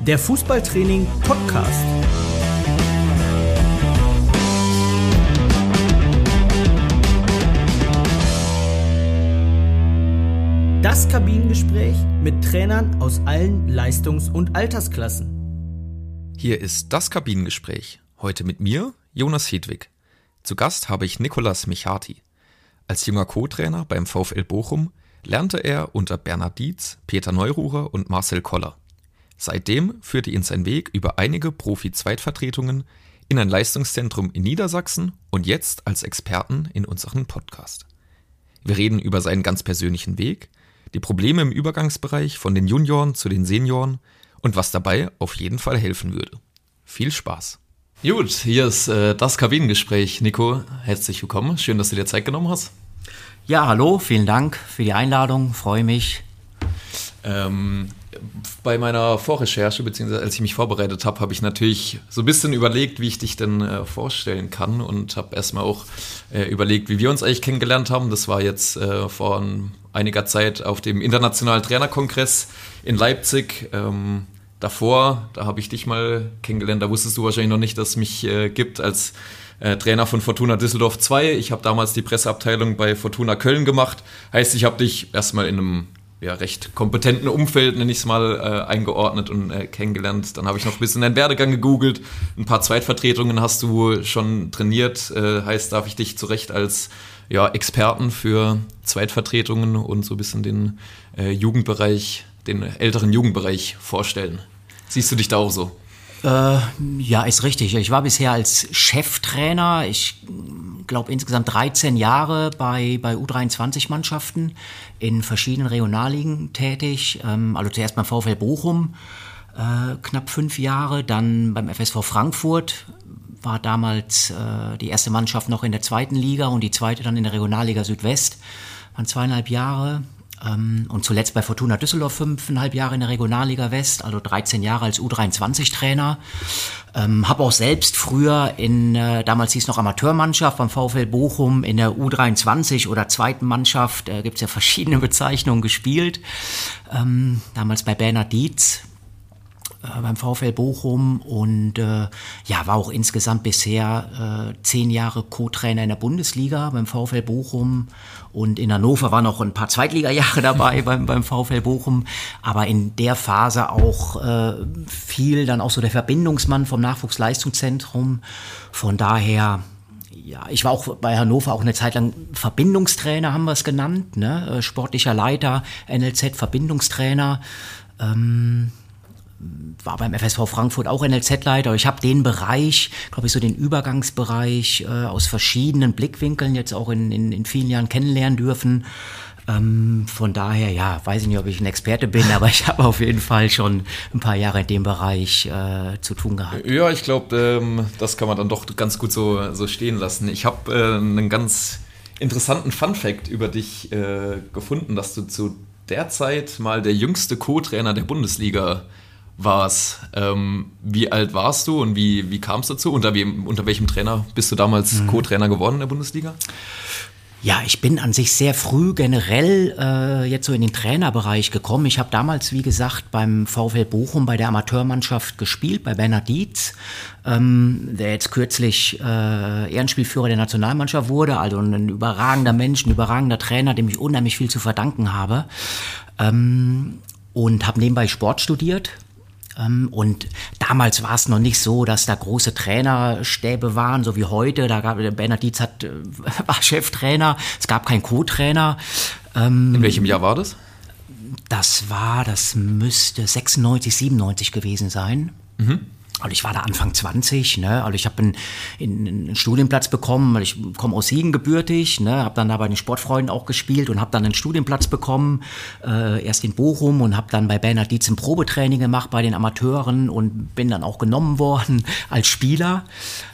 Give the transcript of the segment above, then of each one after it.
Der Fußballtraining Podcast. Das Kabinengespräch mit Trainern aus allen Leistungs- und Altersklassen. Hier ist das Kabinengespräch. Heute mit mir, Jonas Hedwig. Zu Gast habe ich Nicolas Michati. Als junger Co-Trainer beim VfL Bochum lernte er unter Bernhard Dietz, Peter Neururer und Marcel Koller. Seitdem führte ihn sein Weg über einige Profi-Zweitvertretungen in ein Leistungszentrum in Niedersachsen und jetzt als Experten in unserem Podcast. Wir reden über seinen ganz persönlichen Weg, die Probleme im Übergangsbereich von den Junioren zu den Senioren und was dabei auf jeden Fall helfen würde. Viel Spaß! Gut, hier ist das Kabinengespräch. Nico, herzlich willkommen. Schön, dass du dir Zeit genommen hast. Ja, hallo, vielen Dank für die Einladung, freue mich. Bei meiner Vorrecherche, beziehungsweise als ich mich vorbereitet habe, habe ich natürlich so ein bisschen überlegt, wie ich dich denn vorstellen kann und habe erstmal auch überlegt, wie wir uns eigentlich kennengelernt haben. Das war jetzt vor einiger Zeit auf dem Internationalen Trainerkongress in Leipzig. Davor, da habe ich dich mal kennengelernt, da wusstest du wahrscheinlich noch nicht, dass es mich gibt als Trainer von Fortuna Düsseldorf 2. Ich habe damals die Presseabteilung bei Fortuna Köln gemacht. Heißt, ich habe dich erstmal in einem recht kompetenten Umfeld, nenne ich es mal, eingeordnet und kennengelernt. Dann habe ich noch ein bisschen deinen Werdegang gegoogelt. Ein paar Zweitvertretungen hast du schon trainiert. Heißt, darf ich dich zu Recht als Experten für Zweitvertretungen und so ein bisschen den Jugendbereich, den älteren Jugendbereich vorstellen. Siehst du dich da auch so? Ja, ist richtig. Ich war bisher als Cheftrainer, ich glaube insgesamt 13 Jahre bei U23-Mannschaften in verschiedenen Regionalligen tätig. Also zuerst beim VfL Bochum, knapp 5 Jahre, dann beim FSV Frankfurt, war damals die erste Mannschaft noch in der 2. Liga und die zweite dann in der Regionalliga Südwest, waren 2,5 Jahre. Und zuletzt bei Fortuna Düsseldorf 5,5 Jahre in der Regionalliga West, also 13 Jahre als U23-Trainer. Habe auch selbst früher damals hieß es noch Amateurmannschaft beim VfL Bochum, in der U23 oder zweiten Mannschaft, gibt es ja verschiedene Bezeichnungen, gespielt. Damals bei Bernhard Dietz beim VfL Bochum und war auch insgesamt bisher 10 Jahre Co-Trainer in der Bundesliga beim VfL Bochum und in Hannover waren auch ein paar Zweitliga-Jahre dabei beim VfL Bochum, aber in der Phase auch viel dann auch so der Verbindungsmann vom Nachwuchsleistungszentrum. Von daher, ja, ich war auch bei Hannover auch eine Zeit lang Verbindungstrainer, haben wir es genannt, ne? Sportlicher Leiter, NLZ Verbindungstrainer, war beim FSV Frankfurt auch NLZ-Leiter. Ich habe den Bereich, glaube ich, so den Übergangsbereich aus verschiedenen Blickwinkeln jetzt auch in vielen Jahren kennenlernen dürfen. Von daher, ja, weiß ich nicht, ob ich ein Experte bin, aber ich habe auf jeden Fall schon ein paar Jahre in dem Bereich zu tun gehabt. Ja, ich glaube, das kann man dann doch ganz gut so stehen lassen. Ich habe einen ganz interessanten Funfact über dich gefunden, dass du zu der Zeit mal der jüngste Co-Trainer der Bundesliga war's. Wie alt warst du und wie kam es dazu? Unter welchem Trainer bist du damals Co-Trainer geworden in der Bundesliga? Ja, ich bin an sich sehr früh generell jetzt so in den Trainerbereich gekommen. Ich habe damals, wie gesagt, beim VfL Bochum bei der Amateurmannschaft gespielt, bei Bernhard Dietz, der jetzt kürzlich Ehrenspielführer der Nationalmannschaft wurde. Also ein überragender Mensch, ein überragender Trainer, dem ich unheimlich viel zu verdanken habe. Und habe nebenbei Sport studiert. Und damals war es noch nicht so, dass da große Trainerstäbe waren, so wie heute. Bernhard Dietz war Cheftrainer, es gab keinen Co-Trainer. In welchem Jahr war das? Das müsste 96, 97 gewesen sein. Mhm. Also ich war da Anfang 20, ne? Also ich habe einen Studienplatz bekommen, weil ich komme aus Siegen gebürtig, ne? Habe dann da bei den Sportfreunden auch gespielt und habe dann einen Studienplatz bekommen, erst in Bochum und habe dann bei Bernhard Dietz ein Probetraining gemacht bei den Amateuren und bin dann auch genommen worden als Spieler.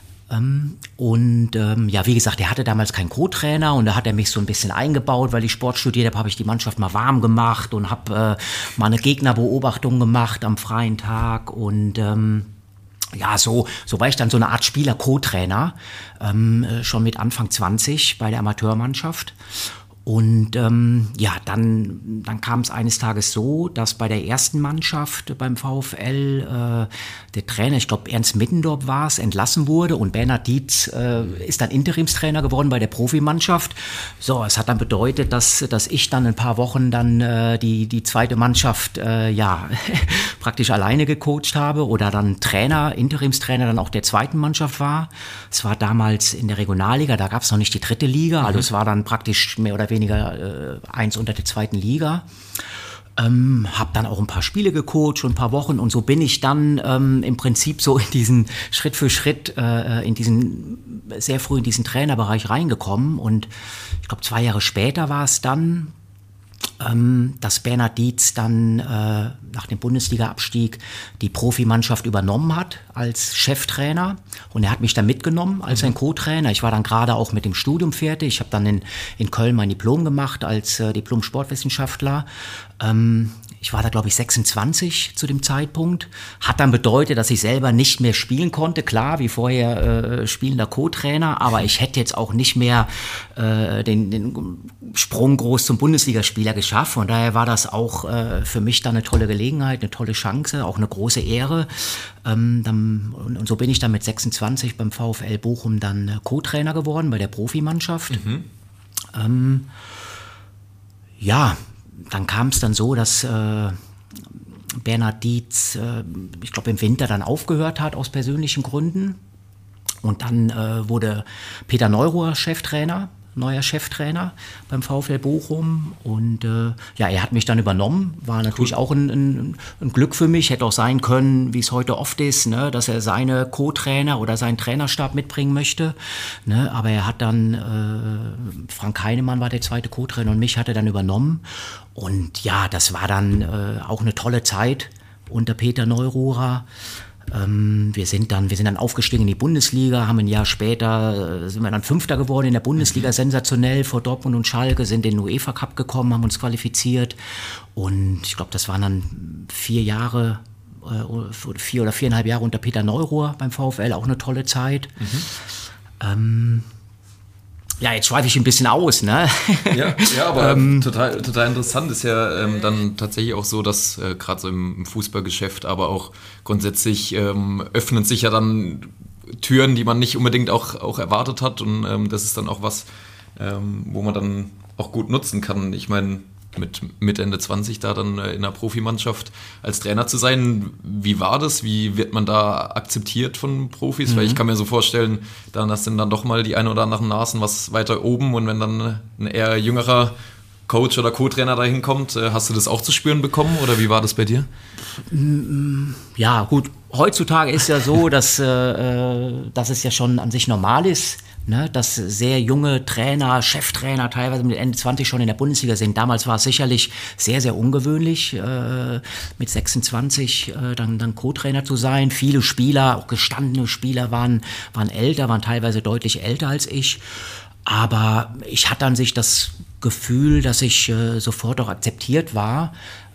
Wie gesagt, er hatte damals keinen Co-Trainer und da hat er mich so ein bisschen eingebaut, weil ich Sport studiert habe, habe ich die Mannschaft mal warm gemacht und habe mal eine Gegnerbeobachtung gemacht am freien Tag und so war ich dann so eine Art Spieler-Co-Trainer, schon mit Anfang 20 bei der Amateurmannschaft. Und dann kam es eines Tages so, dass bei der ersten Mannschaft beim VfL der Trainer, ich glaube Ernst Middendorf war es, entlassen wurde und Bernhard Dietz ist dann Interimstrainer geworden bei der Profimannschaft. So, es hat dann bedeutet, dass ich dann ein paar Wochen dann die zweite Mannschaft praktisch alleine gecoacht habe oder dann Interimstrainer dann auch der zweiten Mannschaft war. Es war damals in der Regionalliga, da gab es noch nicht die dritte Liga, also es war dann praktisch mehr oder weniger eins unter der zweiten Liga. Habe dann auch ein paar Spiele gecoacht und ein paar Wochen und so bin ich dann im Prinzip so in diesen Schritt für Schritt sehr früh in diesen Trainerbereich reingekommen und ich glaube 2 Jahre später war es dann, dass Bernhard Dietz dann nach dem Bundesliga-Abstieg die Profimannschaft übernommen hat als Cheftrainer und er hat mich dann mitgenommen als sein Co-Trainer. Ich war dann gerade auch mit dem Studium fertig. Ich habe dann in Köln mein Diplom gemacht als Diplom-Sportwissenschaftler. Ich war da, glaube ich, 26 zu dem Zeitpunkt. Hat dann bedeutet, dass ich selber nicht mehr spielen konnte. Klar, wie vorher spielender Co-Trainer, aber ich hätte jetzt auch nicht mehr den Sprung groß zum Bundesligaspieler geschafft. Von daher war das auch für mich dann eine tolle Gelegenheit, eine tolle Chance, auch eine große Ehre. Und so bin ich dann mit 26 beim VfL Bochum dann Co-Trainer geworden bei der Profimannschaft. Dann kam es dann so, dass Bernhard Dietz, ich glaube im Winter dann aufgehört hat aus persönlichen Gründen. Und dann wurde Peter Neururer neuer Cheftrainer beim VfL Bochum. Und er hat mich dann übernommen. War natürlich auch ein Glück für mich. Hätte auch sein können, wie es heute oft ist, ne, dass er seine Co-Trainer oder seinen Trainerstab mitbringen möchte. Ne, aber er hat dann, Frank Heinemann war der zweite Co-Trainer und mich hat er dann übernommen. Und ja, das war dann auch eine tolle Zeit unter Peter Neururer. Wir sind dann aufgestiegen in die Bundesliga, haben ein Jahr später, sind wir dann Fünfter geworden in der Bundesliga, sensationell vor Dortmund und Schalke, sind in den UEFA Cup gekommen, haben uns qualifiziert und ich glaube, das waren dann 4 oder 4,5 Jahre unter Peter Neururer beim VfL, auch eine tolle Zeit. Jetzt schweife ich ein bisschen aus, ne? Ja, aber total interessant ist ja dann tatsächlich auch so, dass gerade so im Fußballgeschäft, aber auch grundsätzlich öffnen sich ja dann Türen, die man nicht unbedingt auch erwartet hat und das ist dann auch was, wo man dann auch gut nutzen kann. Ich meine, mit Ende 20 da dann in einer Profimannschaft als Trainer zu sein. Wie war das? Wie wird man da akzeptiert von Profis? Weil ich kann mir so vorstellen, dann sind dann doch mal die ein oder anderen Nasen was weiter oben und wenn dann ein eher jüngerer Coach oder Co-Trainer da hinkommt, hast du das auch zu spüren bekommen oder wie war das bei dir? Ja, gut. Heutzutage ist ja so, dass es ja schon an sich normal ist, ne, dass sehr junge Trainer, Cheftrainer teilweise mit Ende 20 schon in der Bundesliga sind. Damals war es sicherlich sehr, sehr ungewöhnlich, mit 26 dann Co-Trainer zu sein. Viele Spieler, auch gestandene Spieler waren älter, waren teilweise deutlich älter als ich. Aber ich hatte an sich das Gefühl, dass ich sofort auch akzeptiert war.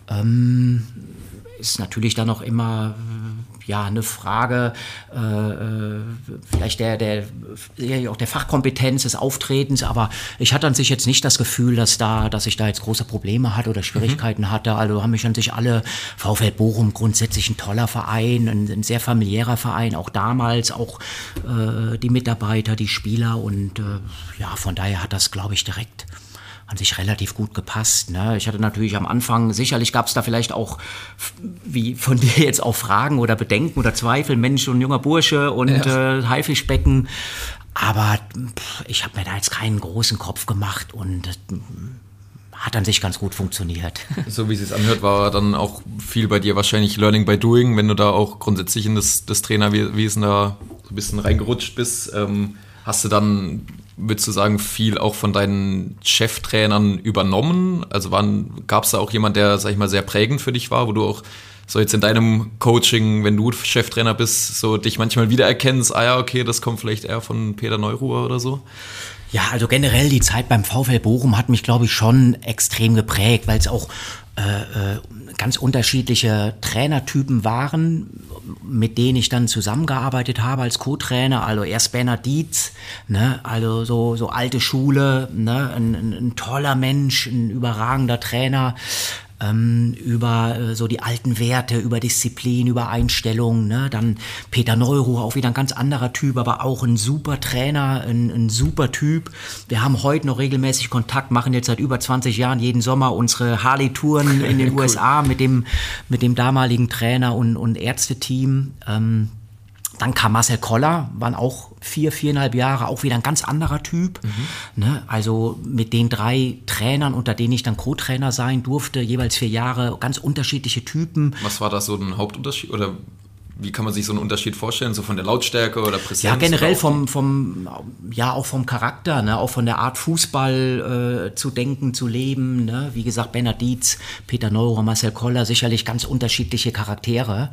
Ist natürlich dann auch immer eine Frage vielleicht auch der Fachkompetenz, des Auftretens, aber ich hatte an sich jetzt nicht das Gefühl, dass ich da jetzt große Probleme hatte oder Schwierigkeiten hatte. Also haben mich an sich alle, VfL Bochum grundsätzlich ein toller Verein, ein sehr familiärer Verein, auch damals, auch die Mitarbeiter, die Spieler und von daher hat das, glaube ich, direkt an sich relativ gut gepasst. Ne? Ich hatte natürlich am Anfang, sicherlich gab es da vielleicht auch, wie von dir jetzt auch Fragen oder Bedenken oder Zweifel, Mensch, ein junger Bursche und Haifischbecken. Aber ich habe mir da jetzt keinen großen Kopf gemacht und hat an sich ganz gut funktioniert. So wie es sich anhört, war dann auch viel bei dir wahrscheinlich Learning by Doing, wenn du da auch grundsätzlich in das Trainerwesen da so ein bisschen reingerutscht bist. Hast du dann, würdest du sagen, viel auch von deinen Cheftrainern übernommen? Also gab es da auch jemand, der, sag ich mal, sehr prägend für dich war, wo du auch so jetzt in deinem Coaching, wenn du Cheftrainer bist, so dich manchmal wiedererkennst, okay, das kommt vielleicht eher von Peter Neururer oder so? Ja, also generell die Zeit beim VfL Bochum hat mich, glaube ich, schon extrem geprägt, weil es auch ganz unterschiedliche Trainertypen waren. mit denen ich dann zusammengearbeitet habe als Co-Trainer, also erst Bernhard Dietz, ne, also so alte Schule, ne, ein toller Mensch, ein überragender Trainer, über so die alten Werte, über Disziplin, über Einstellung, ne? Dann Peter Neuruhr, auch wieder ein ganz anderer Typ, aber auch ein super Trainer, ein super Typ. Wir haben heute noch regelmäßig Kontakt, machen jetzt seit über 20 Jahren jeden Sommer unsere Harley-Touren in den cool. USA mit dem damaligen Trainer und Ärzteteam. Dann kam Marcel Koller, waren auch 4,5 Jahre, auch wieder ein ganz anderer Typ. Ne? Also mit den 3 Trainern, unter denen ich dann Co-Trainer sein durfte, jeweils 4 Jahre, ganz unterschiedliche Typen. Was war das so ein Hauptunterschied oder wie kann man sich so einen Unterschied vorstellen, so von der Lautstärke oder Präsenz? Ja, generell auch vom Charakter, ne? Auch von der Art Fußball zu denken, zu leben. Ne? Wie gesagt, Bernhard Dietz, Peter Neuruhr, Marcel Koller, sicherlich ganz unterschiedliche Charaktere.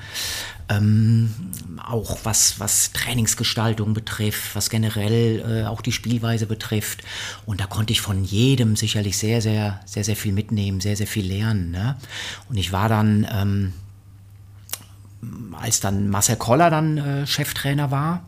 Auch was Trainingsgestaltung betrifft, was generell auch die Spielweise betrifft. Und da konnte ich von jedem sicherlich sehr, sehr, sehr, sehr viel mitnehmen, sehr, sehr viel lernen. Ne? Und ich war dann, als dann Marcel Koller dann Cheftrainer war,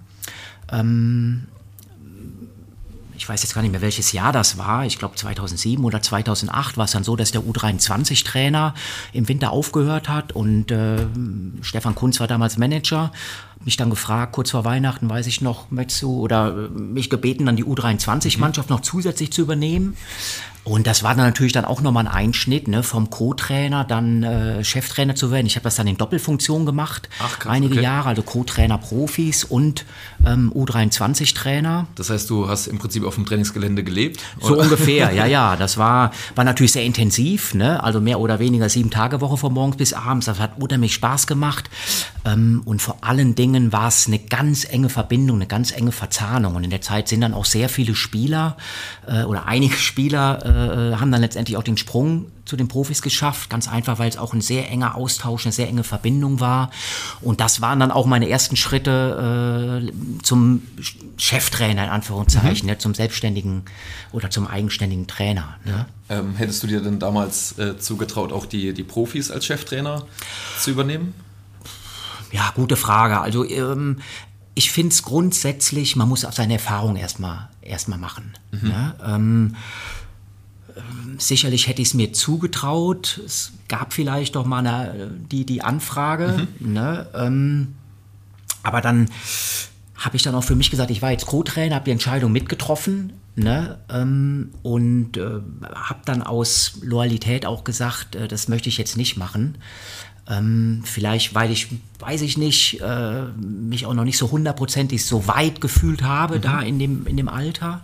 ich weiß jetzt gar nicht mehr, welches Jahr das war, ich glaube 2007 oder 2008 war es dann so, dass der U23-Trainer im Winter aufgehört hat und Stefan Kunz war damals Manager, mich dann gefragt, kurz vor Weihnachten, weiß ich noch, mich gebeten, dann die U23-Mannschaft noch zusätzlich zu übernehmen. Und das war dann natürlich dann auch nochmal ein Einschnitt, ne, vom Co-Trainer dann Cheftrainer zu werden. Ich habe das dann in Doppelfunktion gemacht, einige Jahre, also Co-Trainer Profis und U23-Trainer. Das heißt, du hast im Prinzip auf dem Trainingsgelände gelebt? Oder? So ungefähr, ja. Das war natürlich sehr intensiv, ne? Also mehr oder weniger 7-Tage-Woche von morgens bis abends. Das hat unheimlich Spaß gemacht. Und vor allen Dingen war es eine ganz enge Verbindung, eine ganz enge Verzahnung. Und in der Zeit sind dann auch sehr viele Spieler oder einige Spieler haben dann letztendlich auch den Sprung zu den Profis geschafft. Ganz einfach, weil es auch ein sehr enger Austausch, eine sehr enge Verbindung war. Und das waren dann auch meine ersten Schritte zum Cheftrainer, in Anführungszeichen, ne, zum selbstständigen oder zum eigenständigen Trainer. Ne? Hättest du dir denn damals zugetraut, auch die Profis als Cheftrainer zu übernehmen? Ja, gute Frage. Also ich finde es grundsätzlich, man muss auf seine Erfahrung erstmal machen. Ne? Sicherlich hätte ich es mir zugetraut. Es gab vielleicht doch mal die Anfrage. Ne? Aber dann habe ich dann auch für mich gesagt, ich war jetzt Co-Trainer, habe die Entscheidung mitgetroffen. Ne? Und habe dann aus Loyalität auch gesagt, das möchte ich jetzt nicht machen. Vielleicht, weil ich, weiß ich nicht, mich auch noch nicht so 100% so weit gefühlt habe da in dem Alter.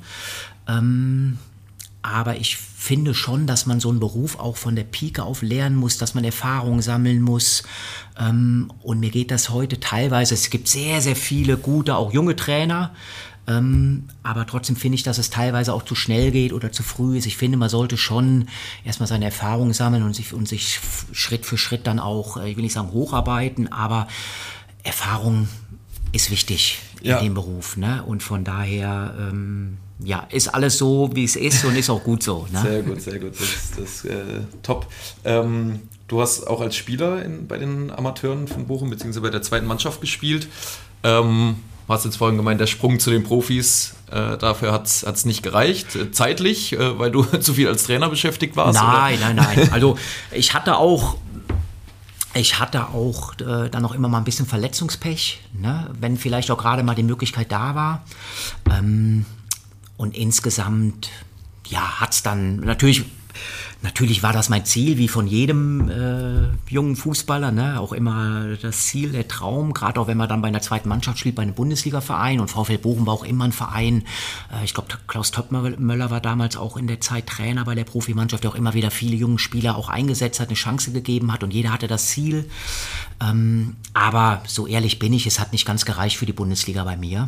Aber ich finde schon, dass man so einen Beruf auch von der Pike auf lernen muss, dass man Erfahrungen sammeln muss. Und mir geht das heute teilweise, es gibt sehr, sehr viele gute, auch junge Trainer, aber trotzdem finde ich, dass es teilweise auch zu schnell geht oder zu früh ist. Ich finde, man sollte schon erstmal seine Erfahrungen sammeln und sich Schritt für Schritt dann auch, ich will nicht sagen hocharbeiten, aber Erfahrung ist wichtig in dem Beruf. Ne? Und von daher ist alles so, wie es ist und ist auch gut so. Ne? Sehr gut. Das ist top. Du hast auch als Spieler bei den Amateuren von Bochum bzw. bei der zweiten Mannschaft gespielt. Du hast jetzt vorhin gemeint, der Sprung zu den Profis, dafür hat's nicht gereicht, zeitlich, weil du zu viel als Trainer beschäftigt warst? Nein. Also ich hatte auch dann auch immer mal ein bisschen Verletzungspech, ne? Wenn vielleicht auch gerade mal die Möglichkeit da war. Und insgesamt, hat's dann natürlich war das mein Ziel, wie von jedem jungen Fußballer, ne? Auch immer das Ziel, der Traum, gerade auch wenn man dann bei einer zweiten Mannschaft spielt, bei einem Bundesliga-Verein, und VfL Bochum war auch immer ein Verein, ich glaube Klaus Toppmöller war damals auch in der Zeit Trainer bei der Profimannschaft, der auch immer wieder viele junge Spieler auch eingesetzt hat, eine Chance gegeben hat und jeder hatte das Ziel. Aber so ehrlich bin ich, es hat nicht ganz gereicht für die Bundesliga bei mir.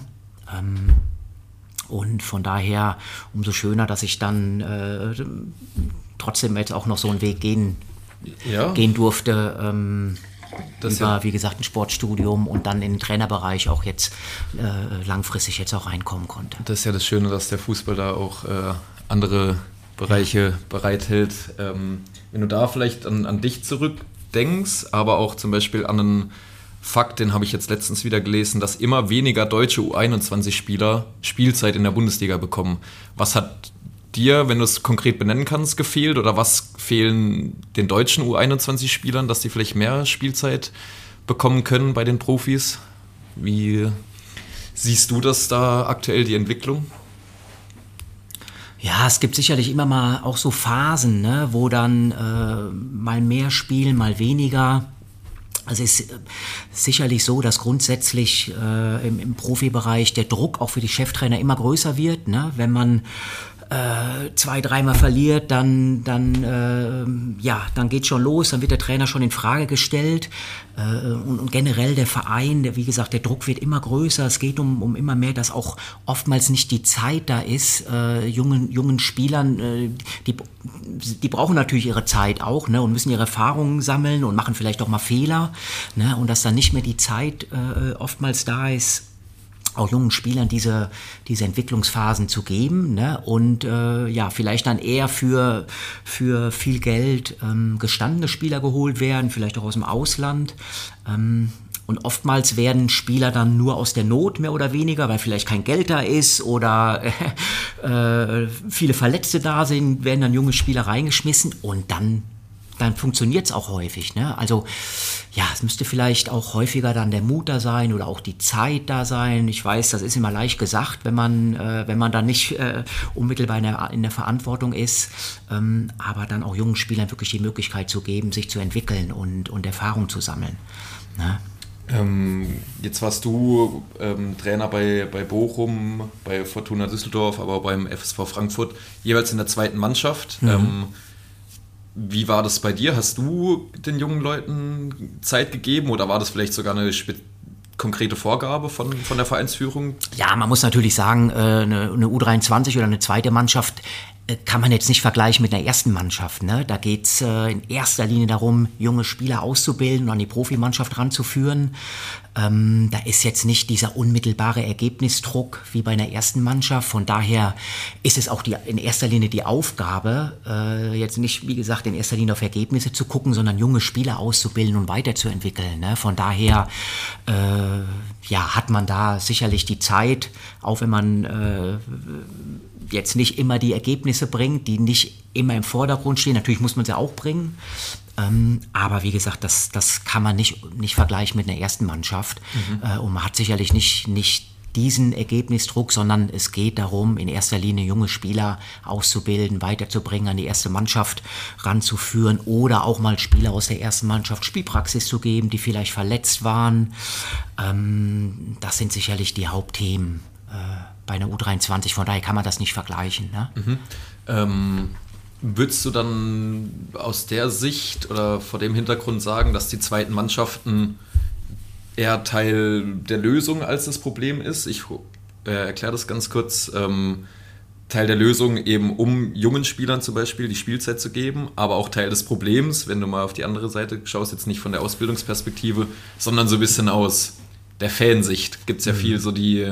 Und von daher umso schöner, dass ich dann trotzdem jetzt auch noch so einen Weg gehen durfte, über, wie gesagt, ein Sportstudium und dann in den Trainerbereich auch jetzt langfristig jetzt auch reinkommen konnte. Das ist ja das Schöne, dass der Fußball da auch andere Bereiche bereithält. Wenn du da vielleicht an dich zurückdenkst, aber auch zum Beispiel an Fakt, den habe ich jetzt letztens wieder gelesen, dass immer weniger deutsche U21-Spieler Spielzeit in der Bundesliga bekommen. Was hat dir, wenn du es konkret benennen kannst, gefehlt oder was fehlen den deutschen U21-Spielern, dass die vielleicht mehr Spielzeit bekommen können bei den Profis? Wie siehst du das da aktuell, die Entwicklung? Ja, es gibt sicherlich immer mal auch so Phasen, ne, wo dann mal mehr spielen, mal weniger. Also es ist sicherlich so, dass grundsätzlich im Profibereich der Druck auch für die Cheftrainer immer größer wird, ne? Wenn man 2-3 Mal verliert, dann geht's schon los, dann wird der Trainer schon in Frage gestellt und generell der Verein, wie gesagt, der Druck wird immer größer, es geht um immer mehr, dass auch oftmals nicht die Zeit da ist, jungen Spielern, die brauchen natürlich ihre Zeit auch, ne, und müssen ihre Erfahrungen sammeln und machen vielleicht auch mal Fehler, ne, und dass dann nicht mehr die Zeit oftmals da ist, auch jungen Spielern diese Entwicklungsphasen zu geben, ne? Und vielleicht dann eher für viel Geld gestandene Spieler geholt werden, vielleicht auch aus dem Ausland. Und oftmals werden Spieler dann nur aus der Not mehr oder weniger, weil vielleicht kein Geld da ist oder viele Verletzte da sind, werden dann junge Spieler reingeschmissen und dann funktioniert es auch häufig, ne? Also ja, es müsste vielleicht auch häufiger dann der Mut da sein oder auch die Zeit da sein. Ich weiß, das ist immer leicht gesagt, wenn man dann nicht unmittelbar in der Verantwortung ist, aber dann auch jungen Spielern wirklich die Möglichkeit zu geben, sich zu entwickeln und Erfahrung zu sammeln, ne? Jetzt warst du Trainer bei Bochum, bei Fortuna Düsseldorf, aber auch beim FSV Frankfurt, jeweils in der zweiten Mannschaft. Wie war das bei dir? Hast du den jungen Leuten Zeit gegeben oder war das vielleicht sogar eine konkrete Vorgabe von der Vereinsführung? Ja, man muss natürlich sagen, eine U23 oder eine zweite Mannschaft kann man jetzt nicht vergleichen mit einer ersten Mannschaft, ne? Da geht's in erster Linie darum, junge Spieler auszubilden und an die Profimannschaft ranzuführen. Da ist jetzt nicht dieser unmittelbare Ergebnisdruck wie bei einer ersten Mannschaft. Von daher ist es auch in erster Linie die Aufgabe, jetzt nicht, wie gesagt, in erster Linie auf Ergebnisse zu gucken, sondern junge Spieler auszubilden und weiterzuentwickeln, ne? Von daher hat man da sicherlich die Zeit, auch wenn man jetzt nicht immer die Ergebnisse bringt, die nicht immer im Vordergrund stehen. Natürlich muss man sie auch bringen. Aber wie gesagt, das kann man nicht vergleichen mit einer ersten Mannschaft. Und man hat sicherlich nicht diesen Ergebnisdruck, sondern es geht darum, in erster Linie junge Spieler auszubilden, weiterzubringen, an die erste Mannschaft ranzuführen oder auch mal Spieler aus der ersten Mannschaft Spielpraxis zu geben, die vielleicht verletzt waren. Das sind sicherlich die Hauptthemen bei einer U23, von daher kann man das nicht vergleichen, ne? Würdest du dann aus der Sicht oder vor dem Hintergrund sagen, dass die zweiten Mannschaften eher Teil der Lösung als das Problem ist? Ich erkläre das ganz kurz. Teil der Lösung eben, um jungen Spielern zum Beispiel die Spielzeit zu geben, aber auch Teil des Problems, wenn du mal auf die andere Seite schaust, jetzt nicht von der Ausbildungsperspektive, sondern so ein bisschen aus der Fansicht. Gibt es ja viel so die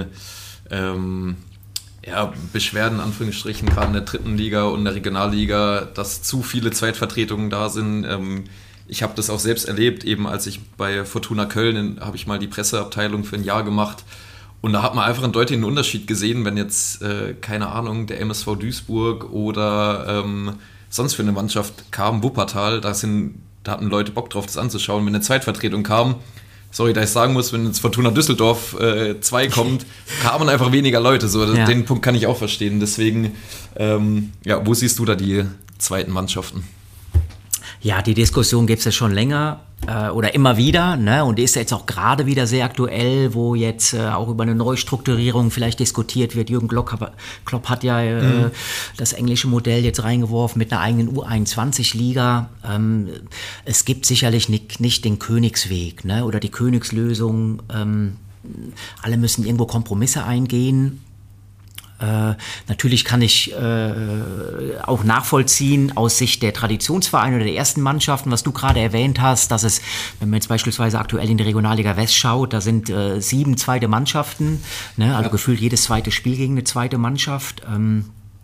Beschwerden, in Anführungsstrichen, gerade in der dritten Liga und der Regionalliga, dass zu viele Zweitvertretungen da sind. Ich habe das auch selbst erlebt, eben als ich bei Fortuna Köln, habe ich mal die Presseabteilung für ein Jahr gemacht und da hat man einfach einen deutlichen Unterschied gesehen, wenn jetzt, keine Ahnung, der MSV Duisburg oder sonst für eine Mannschaft kam, Wuppertal, da hatten Leute Bock drauf, das anzuschauen. Wenn eine Zweitvertretung kam, sorry, da ich sagen muss, wenn jetzt Fortuna Düsseldorf 2 kommt, kamen einfach weniger Leute. So, ja. Den Punkt kann ich auch verstehen. Deswegen, wo siehst du da die zweiten Mannschaften? Ja, die Diskussion gibt es ja schon länger oder immer wieder, ne? Und die ist jetzt auch gerade wieder sehr aktuell, wo jetzt auch über eine Neustrukturierung vielleicht diskutiert wird. Jürgen Klopp hat ja das englische Modell jetzt reingeworfen mit einer eigenen U21-Liga. Es gibt sicherlich nicht den Königsweg, ne? Oder die Königslösung. Alle müssen irgendwo Kompromisse eingehen. Natürlich kann ich auch nachvollziehen aus Sicht der Traditionsvereine oder der ersten Mannschaften, was du gerade erwähnt hast, dass es, wenn man jetzt beispielsweise aktuell in die Regionalliga West schaut, da sind 7 zweite Mannschaften, ne? Also gefühlt jedes zweite Spiel gegen eine zweite Mannschaft.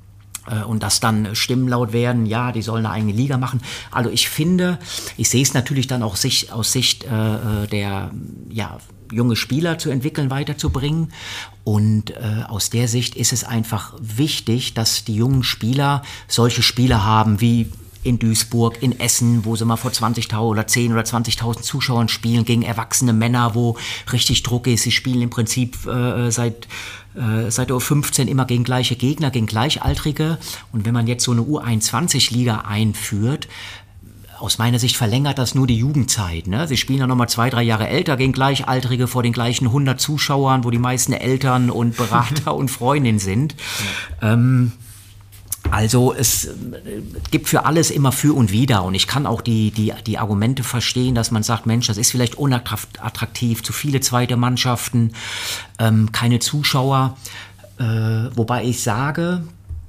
Und dass dann Stimmen laut werden, ja, die sollen eine eigene Liga machen. Also ich finde, ich sehe es natürlich dann auch aus Sicht der junge Spieler zu entwickeln, weiterzubringen. Und aus der Sicht ist es einfach wichtig, dass die jungen Spieler solche Spiele haben wie in Duisburg, in Essen, wo sie mal vor 20.000 oder 10.000 oder 20.000 Zuschauern spielen, gegen erwachsene Männer, wo richtig Druck ist. Sie spielen im Prinzip seit U15 immer gegen gleiche Gegner, gegen Gleichaltrige. Und wenn man jetzt so eine U21-Liga einführt, aus meiner Sicht verlängert das nur die Jugendzeit. Ne? Sie spielen dann nochmal 2-3 Jahre älter gegen Gleichaltrige vor den gleichen 100 Zuschauern, wo die meisten Eltern und Berater und Freundinnen sind. Ja. Also es gibt für alles immer für und wider und ich kann auch die Argumente verstehen, dass man sagt, Mensch, das ist vielleicht unattraktiv, zu viele zweite Mannschaften, keine Zuschauer. Wobei ich sage,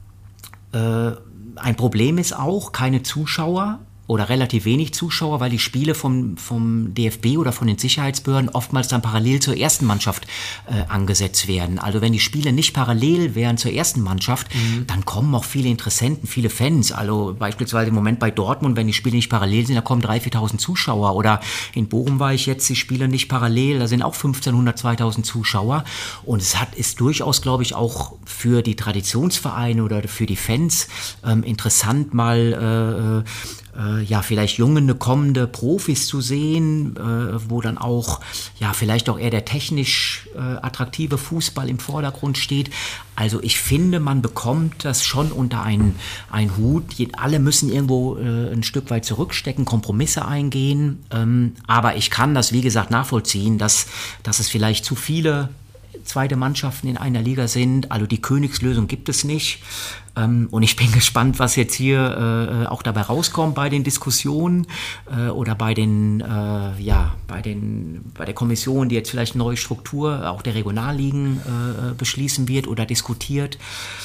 ein Problem ist auch keine Zuschauer oder relativ wenig Zuschauer, weil die Spiele vom DFB oder von den Sicherheitsbehörden oftmals dann parallel zur ersten Mannschaft angesetzt werden. Also wenn die Spiele nicht parallel wären zur ersten Mannschaft, dann kommen auch viele Interessenten, viele Fans. Also beispielsweise im Moment bei Dortmund, wenn die Spiele nicht parallel sind, da kommen 3.000, 4.000 Zuschauer. Oder in Bochum war ich jetzt, die Spiele nicht parallel, da sind auch 1.500, 2.000 Zuschauer. Und es ist durchaus, glaube ich, auch für die Traditionsvereine oder für die Fans interessant, mal vielleicht junge, kommende Profis zu sehen, wo dann auch, vielleicht auch eher der technisch attraktive Fußball im Vordergrund steht. Also ich finde, man bekommt das schon unter einen Hut. Alle müssen irgendwo ein Stück weit zurückstecken, Kompromisse eingehen. Aber ich kann das, wie gesagt, nachvollziehen, dass es vielleicht zu viele zweite Mannschaften in einer Liga sind. Also die Königslösung gibt es nicht. Und ich bin gespannt, was jetzt hier auch dabei rauskommt bei den Diskussionen oder bei der Kommission, die jetzt vielleicht eine neue Struktur auch der Regionalligen beschließen wird oder diskutiert.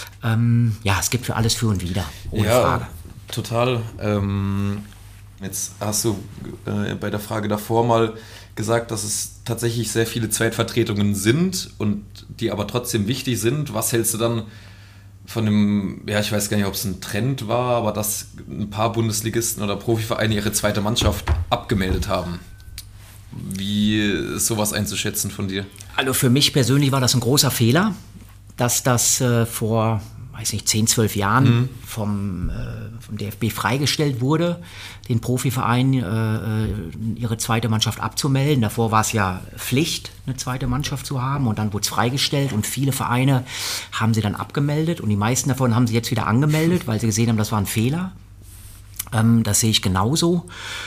Es gibt für alles für und wider, ohne Frage. Total. Jetzt hast du bei der Frage davor mal gesagt, dass es tatsächlich sehr viele Zweitvertretungen sind und die aber trotzdem wichtig sind. Was hältst du dann von dem, ich weiß gar nicht, ob es ein Trend war, aber dass ein paar Bundesligisten oder Profivereine ihre zweite Mannschaft abgemeldet haben? Wie ist sowas einzuschätzen von dir? Also für mich persönlich war das ein großer Fehler, dass das vor 10, 12 Jahren vom DFB freigestellt wurde, den Profiverein ihre zweite Mannschaft abzumelden. Davor war es ja Pflicht, eine zweite Mannschaft zu haben und dann wurde es freigestellt und viele Vereine haben sie dann abgemeldet und die meisten davon haben sie jetzt wieder angemeldet, weil sie gesehen haben, das war ein Fehler. Das sehe ich genauso.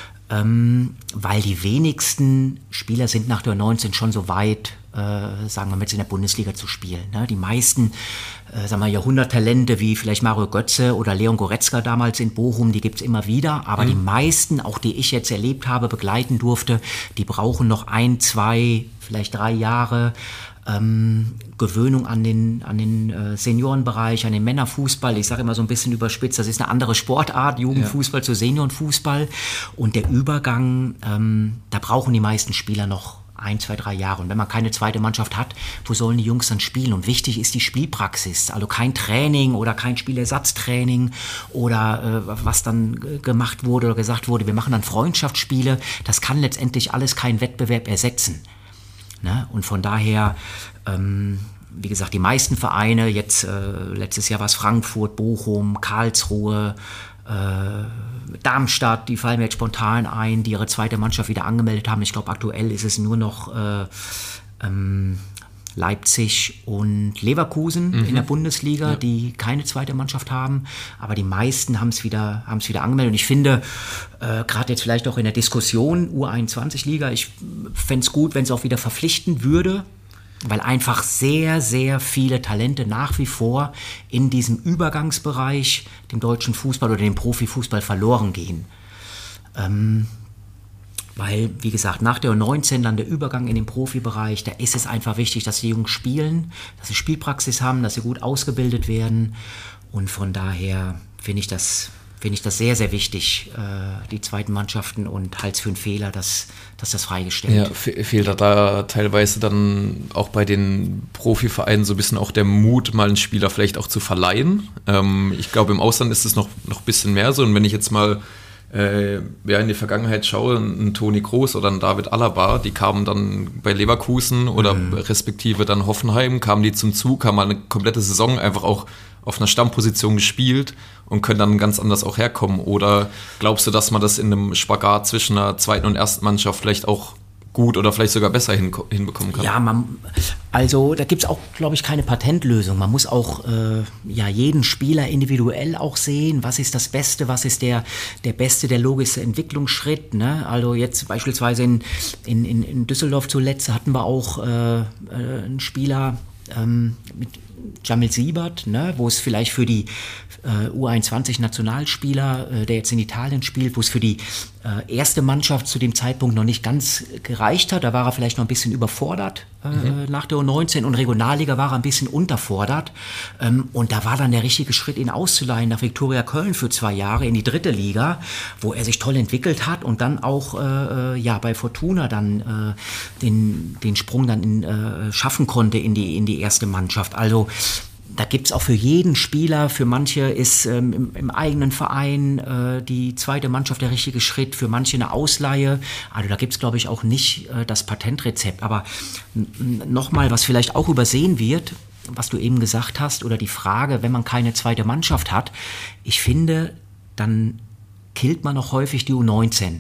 Weil die wenigsten Spieler sind nach der 19 schon so weit, sagen wir mal, jetzt in der Bundesliga zu spielen. Ne? Die meisten, Jahrhunderttalente wie vielleicht Mario Götze oder Leon Goretzka damals in Bochum, die gibt es immer wieder. Aber die meisten, auch die ich jetzt erlebt habe, begleiten durfte, die brauchen noch 1, 2, vielleicht 3 Jahre Gewöhnung an den Seniorenbereich, an den Männerfußball. Ich sage immer so ein bisschen überspitzt, das ist eine andere Sportart, Jugendfußball zu Seniorenfußball. Und der Übergang, da brauchen die meisten Spieler noch 1, 2, 3 Jahre. Und wenn man keine zweite Mannschaft hat, wo sollen die Jungs dann spielen? Und wichtig ist die Spielpraxis. Also kein Training oder kein Spielersatztraining oder was dann gemacht wurde oder gesagt wurde, wir machen dann Freundschaftsspiele. Das kann letztendlich alles keinen Wettbewerb ersetzen. Ne? Und von daher, wie gesagt, die meisten Vereine, jetzt letztes Jahr war es Frankfurt, Bochum, Karlsruhe, Darmstadt, die fallen mir jetzt spontan ein, die ihre zweite Mannschaft wieder angemeldet haben. Ich glaube, aktuell ist es nur noch Leipzig und Leverkusen in der Bundesliga, die keine zweite Mannschaft haben. Aber die meisten haben es wieder angemeldet. Und ich finde, gerade jetzt vielleicht auch in der Diskussion U21-Liga, ich fände es gut, wenn es auch wieder verpflichten würde, weil einfach sehr, sehr viele Talente nach wie vor in diesem Übergangsbereich, dem deutschen Fußball oder dem Profifußball verloren gehen. Weil, wie gesagt, nach der U19 dann der Übergang in den Profibereich, da ist es einfach wichtig, dass die Jungs spielen, dass sie Spielpraxis haben, dass sie gut ausgebildet werden. Und von daher finde ich das finde ich das sehr, sehr wichtig, die zweiten Mannschaften, und Hals für einen Fehler, dass das freigestellt wird. Ja, fehlt da teilweise dann auch bei den Profivereinen so ein bisschen auch der Mut, mal einen Spieler vielleicht auch zu verleihen. Ich glaube, im Ausland ist es noch ein bisschen mehr so. Und wenn ich jetzt mal in die Vergangenheit schaue, ein Toni Kroos oder ein David Alaba, die kamen dann bei Leverkusen oder respektive dann Hoffenheim, kamen die zum Zug, haben mal eine komplette Saison einfach auch auf einer Stammposition gespielt und können dann ganz anders auch herkommen. Oder glaubst du, dass man das in einem Spagat zwischen einer zweiten und ersten Mannschaft vielleicht auch gut oder vielleicht sogar besser hinbekommen kann? Ja, also da gibt es auch, glaube ich, keine Patentlösung. Man muss auch jeden Spieler individuell auch sehen, was ist das Beste, was ist der beste, der logische Entwicklungsschritt. Ne? Also jetzt beispielsweise in Düsseldorf zuletzt hatten wir auch einen Spieler mit Jamil Siebert, ne, wo es vielleicht für die U21-Nationalspieler, der jetzt in Italien spielt, wo es für die erste Mannschaft zu dem Zeitpunkt noch nicht ganz gereicht hat. Da war er vielleicht noch ein bisschen überfordert nach der U19, und Regionalliga war er ein bisschen unterfordert. Und da war dann der richtige Schritt, ihn auszuleihen nach Viktoria Köln für 2 Jahre in die 3. Liga, wo er sich toll entwickelt hat und dann auch bei Fortuna dann den Sprung dann schaffen konnte in die erste Mannschaft. Also da gibt es auch für jeden Spieler, für manche ist im eigenen Verein die zweite Mannschaft der richtige Schritt, für manche eine Ausleihe. Also da gibt es, glaube ich, auch nicht das Patentrezept. Aber nochmal, was vielleicht auch übersehen wird, was du eben gesagt hast, oder die Frage, wenn man keine zweite Mannschaft hat, ich finde, dann killt man auch häufig die U19.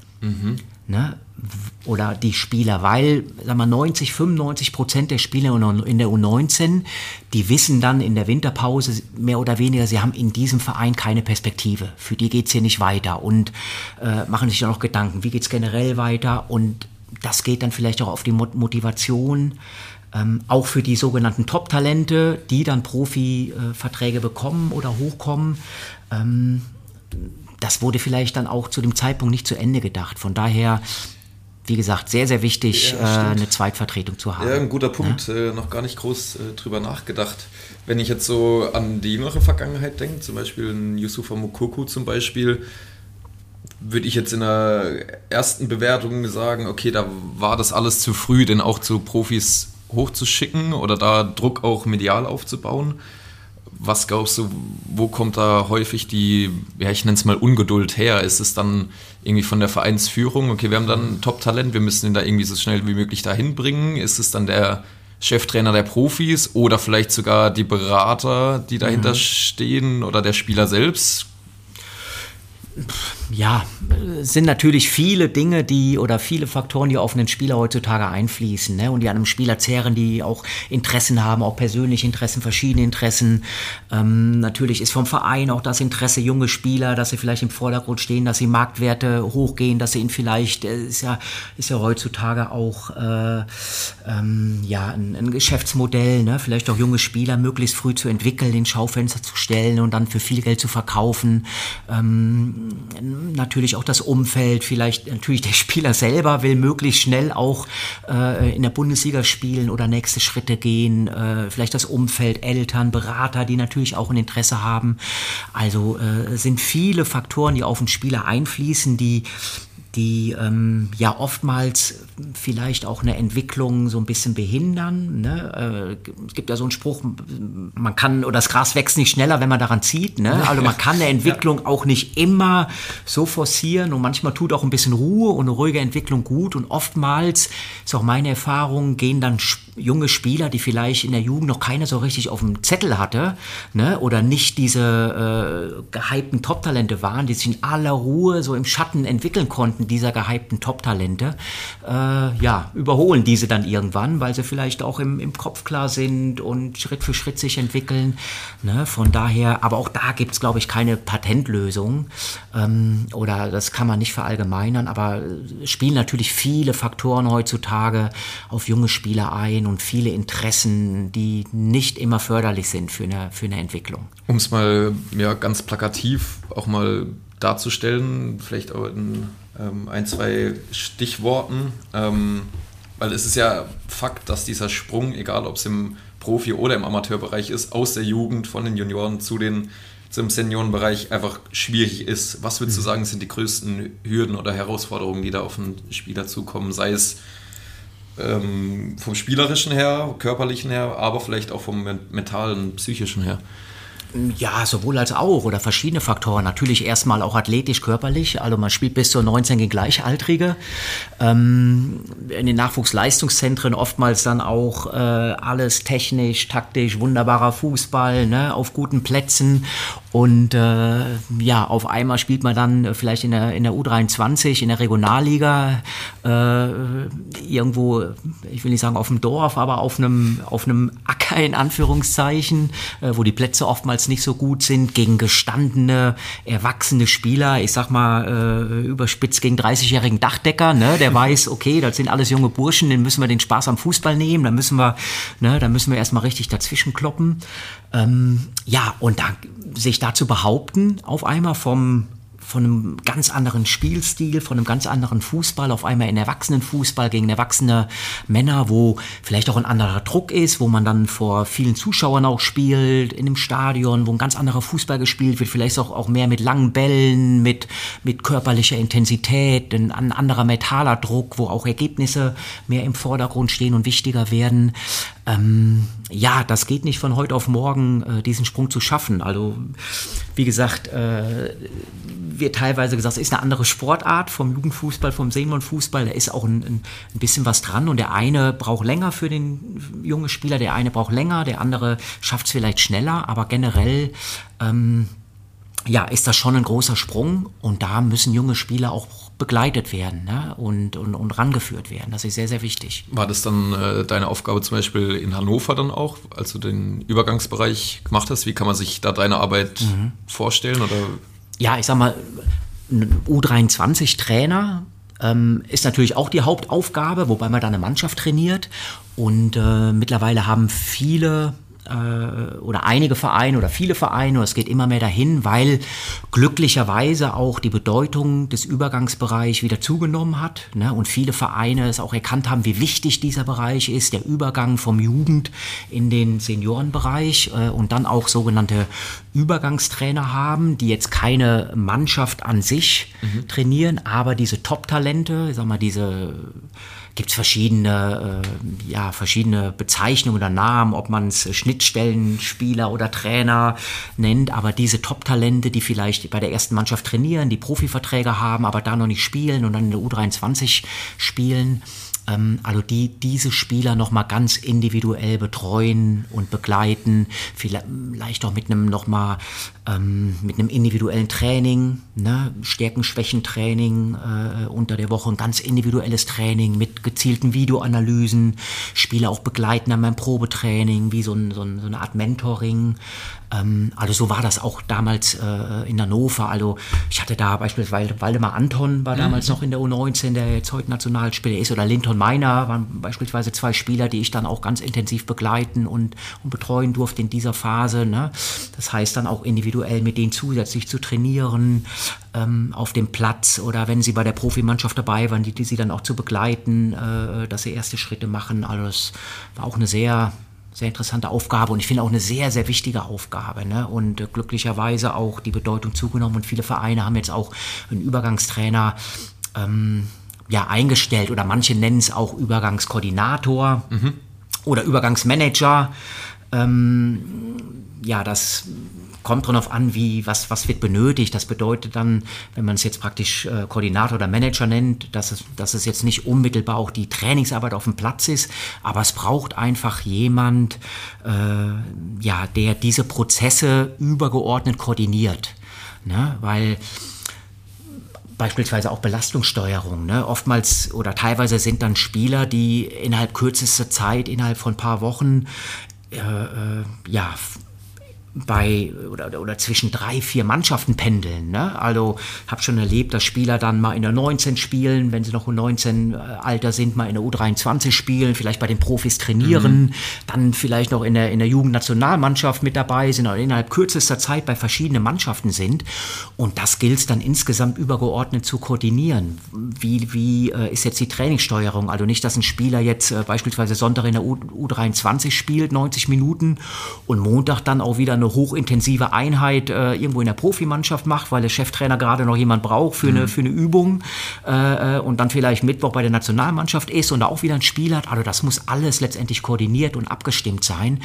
Ne? Oder die Spieler, weil 95% der Spieler in der U19, die wissen dann in der Winterpause mehr oder weniger, sie haben in diesem Verein keine Perspektive. Für die geht es hier nicht weiter und machen sich dann auch Gedanken, wie geht es generell weiter, und das geht dann vielleicht auch auf die Motivation, auch für die sogenannten Top-Talente, die dann Profiverträge bekommen oder hochkommen. Das wurde vielleicht dann auch zu dem Zeitpunkt nicht zu Ende gedacht. Von daher, wie gesagt, sehr, sehr wichtig, eine Zweitvertretung zu haben. Ja, ein guter Punkt. Ja? Noch gar nicht groß drüber nachgedacht. Wenn ich jetzt so an die jüngere Vergangenheit denke, zum Beispiel ein Youssoufa Moukoko zum Beispiel, würde ich jetzt in der ersten Bewertung sagen, okay, da war das alles zu früh, den auch zu Profis hochzuschicken oder da Druck auch medial aufzubauen. Was glaubst du, wo kommt da häufig die, ich nenne es mal Ungeduld her? Ist es dann irgendwie von der Vereinsführung, okay, wir haben dann ein Top-Talent, wir müssen ihn da irgendwie so schnell wie möglich dahin bringen? Ist es dann der Cheftrainer der Profis oder vielleicht sogar die Berater, die dahinter stehen, oder der Spieler selbst? Ja, es sind natürlich viele Dinge, viele Faktoren, die auf einen Spieler heutzutage einfließen, ne? Und die an einem Spieler zehren, die auch Interessen haben, auch persönliche Interessen, verschiedene Interessen. Natürlich ist vom Verein auch das Interesse, junge Spieler, dass sie vielleicht im Vordergrund stehen, dass die Marktwerte hochgehen, dass sie ihn vielleicht, ist ja heutzutage auch ein Geschäftsmodell, ne? Vielleicht auch junge Spieler möglichst früh zu entwickeln, in Schaufenster zu stellen und dann für viel Geld zu verkaufen. Natürlich auch das Umfeld, vielleicht natürlich der Spieler selber will möglichst schnell auch in der Bundesliga spielen oder nächste Schritte gehen, vielleicht das Umfeld, Eltern, Berater, die natürlich auch ein Interesse haben. Also sind viele Faktoren, die auf den Spieler einfließen, die oftmals vielleicht auch eine Entwicklung so ein bisschen behindern. Ne? Es gibt ja so einen Spruch, das Gras wächst nicht schneller, wenn man daran zieht. Ne? Also man kann eine Entwicklung auch nicht immer so forcieren, und manchmal tut auch ein bisschen Ruhe und eine ruhige Entwicklung gut, und oftmals, ist auch meine Erfahrung, gehen dann junge Spieler, die vielleicht in der Jugend noch keiner so richtig auf dem Zettel hatte, ne? Oder nicht diese gehypten Top-Talente waren, die sich in aller Ruhe so im Schatten entwickeln konnten, dieser gehypten Top-Talente, überholen diese dann irgendwann, weil sie vielleicht auch im Kopf klar sind und Schritt für Schritt sich entwickeln. Ne? Von daher, aber auch da gibt es, glaube ich, keine Patentlösung, oder das kann man nicht verallgemeinern, aber spielen natürlich viele Faktoren heutzutage auf junge Spieler ein und viele Interessen, die nicht immer förderlich sind für eine Entwicklung. Um es mal ganz plakativ auch mal darzustellen, vielleicht auch in 1-2 Stichworten, weil es ist ja Fakt, dass dieser Sprung, egal ob es im Profi- oder im Amateurbereich ist, aus der Jugend von den Junioren zu den zum Seniorenbereich einfach schwierig ist. Was würdest du sagen, sind die größten Hürden oder Herausforderungen, die da auf einen Spieler zukommen? Sei es vom Spielerischen her, körperlichen her, aber vielleicht auch vom mentalen, psychischen her. Ja, sowohl als auch oder verschiedene Faktoren. Natürlich erstmal auch athletisch, körperlich. Also man spielt bis zu 19 gegen Gleichaltrige. In den Nachwuchsleistungszentren oftmals dann auch alles technisch, taktisch, wunderbarer Fußball, ne, auf guten Plätzen. Und auf einmal spielt man dann vielleicht in der U23, in der Regionalliga, irgendwo, ich will nicht sagen auf dem Dorf, aber auf einem Acker in Anführungszeichen, wo die Plätze oftmals nicht so gut sind, gegen gestandene, erwachsene Spieler, ich sag mal überspitzt gegen 30-jährigen Dachdecker, ne, der weiß, okay, das sind alles junge Burschen, denen müssen wir den Spaß am Fußball nehmen, da müssen wir erstmal richtig dazwischen kloppen. Und da sich da zu behaupten, auf einmal von einem ganz anderen Spielstil, von einem ganz anderen Fußball, auf einmal in Erwachsenenfußball gegen erwachsene Männer, wo vielleicht auch ein anderer Druck ist, wo man dann vor vielen Zuschauern auch spielt, in einem Stadion, wo ein ganz anderer Fußball gespielt wird, vielleicht auch mehr mit langen Bällen, mit körperlicher Intensität, ein anderer mentaler Druck, wo auch Ergebnisse mehr im Vordergrund stehen und wichtiger werden. Das geht nicht von heute auf morgen, diesen Sprung zu schaffen. Also, wie gesagt, wird teilweise gesagt, es ist eine andere Sportart vom Jugendfußball, vom Seniorenfußball. Da ist auch ein bisschen was dran. Und der eine braucht länger für den jungen Spieler, der eine braucht länger, der andere schafft es vielleicht schneller. Aber generell ist das schon ein großer Sprung. Und da müssen junge Spieler auch begleitet werden, ne? und rangeführt werden. Das ist sehr, sehr wichtig. War das dann deine Aufgabe zum Beispiel in Hannover dann auch, als du den Übergangsbereich gemacht hast? Wie kann man sich da deine Arbeit vorstellen? Oder? Ja, ich sag mal, ein U23-Trainer ist natürlich auch die Hauptaufgabe, wobei man da eine Mannschaft trainiert. Und mittlerweile haben viele oder einige Vereine oder viele Vereine, oder es geht immer mehr dahin, weil glücklicherweise auch die Bedeutung des Übergangsbereichs wieder zugenommen hat, ne, und viele Vereine es auch erkannt haben, wie wichtig dieser Bereich ist, der Übergang vom Jugend in den Seniorenbereich, und dann auch sogenannte Übergangstrainer haben, die jetzt keine Mannschaft an sich trainieren, aber diese Top-Talente, ich sag mal, gibt es verschiedene Bezeichnungen oder Namen, ob man es Schnittstellenspieler oder Trainer nennt, aber diese Top-Talente, die vielleicht bei der ersten Mannschaft trainieren, die Profiverträge haben, aber da noch nicht spielen und dann in der U23 spielen, also diese Spieler nochmal ganz individuell betreuen und begleiten, vielleicht auch mit einem individuellen Training, ne? Stärken-Schwächen-Training unter der Woche, ein ganz individuelles Training mit gezielten Videoanalysen, Spieler auch begleiten an meinem Probetraining, wie so eine Art Mentoring. Also so war das auch damals in Hannover. Also ich hatte da beispielsweise Waldemar Anton war damals noch in der U19, der jetzt heute Nationalspieler ist, oder Linton Meiner waren beispielsweise zwei Spieler, die ich dann auch ganz intensiv begleiten und betreuen durfte in dieser Phase, ne? Das heißt dann auch individuell mit denen zusätzlich zu trainieren auf dem Platz, oder wenn sie bei der Profimannschaft dabei waren, die sie dann auch zu begleiten, dass sie erste Schritte machen. Also das war auch eine sehr, sehr interessante Aufgabe und ich finde auch eine sehr, sehr wichtige Aufgabe, ne? Und glücklicherweise auch die Bedeutung zugenommen und viele Vereine haben jetzt auch einen Übergangstrainer eingestellt, oder manche nennen es auch Übergangskoordinator oder Übergangsmanager. Das kommt darauf an, was wird benötigt. Das bedeutet dann, wenn man es jetzt praktisch Koordinator oder Manager nennt, dass es jetzt nicht unmittelbar auch die Trainingsarbeit auf dem Platz ist, aber es braucht einfach jemand, der diese Prozesse übergeordnet koordiniert, ne? Weil beispielsweise auch Belastungssteuerung, ne? Oftmals oder teilweise sind dann Spieler, die innerhalb kürzester Zeit, innerhalb von ein paar Wochen bei oder zwischen 3-4 Mannschaften pendeln, ne? Also habe schon erlebt, dass Spieler dann mal in der 19 spielen, wenn sie noch U19 Alter sind, mal in der U23 spielen, vielleicht bei den Profis trainieren, dann vielleicht noch in der Jugendnationalmannschaft mit dabei sind oder innerhalb kürzester Zeit bei verschiedenen Mannschaften sind, und das gilt es dann insgesamt übergeordnet zu koordinieren. Wie ist jetzt die Trainingssteuerung? Also nicht, dass ein Spieler jetzt beispielsweise Sonntag in der U23 spielt, 90 Minuten, und Montag dann auch wieder eine hochintensive Einheit irgendwo in der Profimannschaft macht, weil der Cheftrainer gerade noch jemand braucht für eine Übung und dann vielleicht Mittwoch bei der Nationalmannschaft ist und da auch wieder ein Spiel hat. Also das muss alles letztendlich koordiniert und abgestimmt sein,